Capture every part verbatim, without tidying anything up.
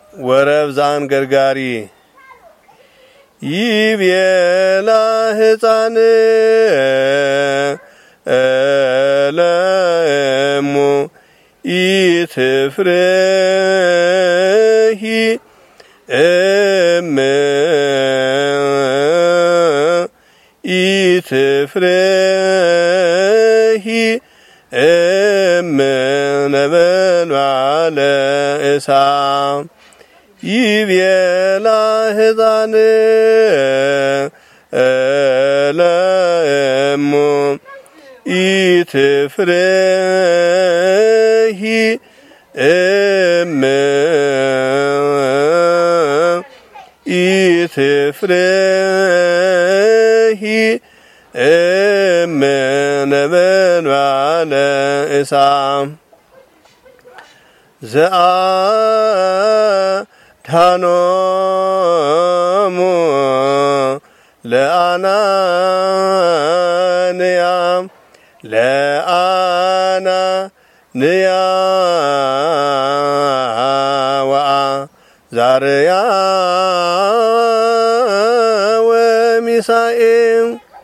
ወረብዛን ገርጋሪ ይቤላ ሕፃን ለሙ ኢትፍሬሂ እም ኢትፍሬሂ እም ነበልባለ እሳት ይቤላ ሕፃን ለሙ ኢትፍሬሂ እም ኢትፍሬሂ እም ነበልባለ እሳት ዘአድኀኖሙ ለአናንያ ለአናንያ ወአዛርያ ወሚሳኤል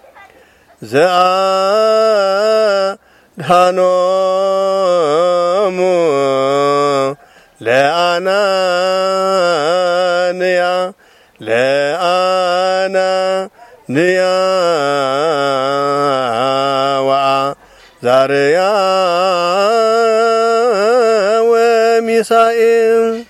ዘአድኀኖሙ ለአናንያ ለአናንያ ወአዛርያ ወሚሳኤል